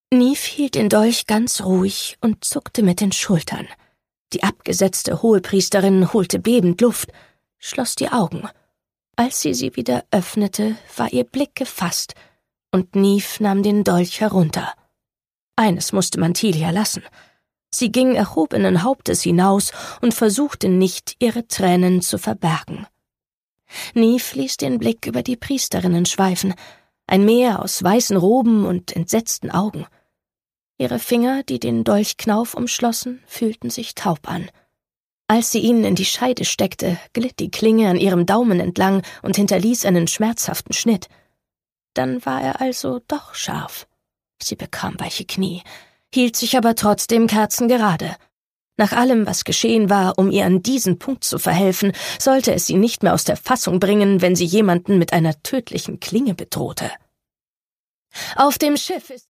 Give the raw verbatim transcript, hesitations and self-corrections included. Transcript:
Niamh hielt den Dolch ganz ruhig und zuckte mit den Schultern. Die abgesetzte Hohepriesterin holte bebend Luft, schloss die Augen. Als sie sie wieder öffnete, war ihr Blick gefasst, und Niamh nahm den Dolch herunter. Eines musste man Tilia lassen. Sie ging erhobenen Hauptes hinaus und versuchte nicht, ihre Tränen zu verbergen. Niamh ließ den Blick über die Priesterinnen schweifen, ein Meer aus weißen Roben und entsetzten Augen. Ihre Finger, die den Dolchknauf umschlossen, fühlten sich taub an. Als sie ihn in die Scheide steckte, glitt die Klinge an ihrem Daumen entlang und hinterließ einen schmerzhaften Schnitt. Dann war er also doch scharf. Sie bekam weiche Knie, hielt sich aber trotzdem kerzengerade. Nach allem, was geschehen war, um ihr an diesen Punkt zu verhelfen, sollte es sie nicht mehr aus der Fassung bringen, wenn sie jemanden mit einer tödlichen Klinge bedrohte. »Auf dem Schiff ist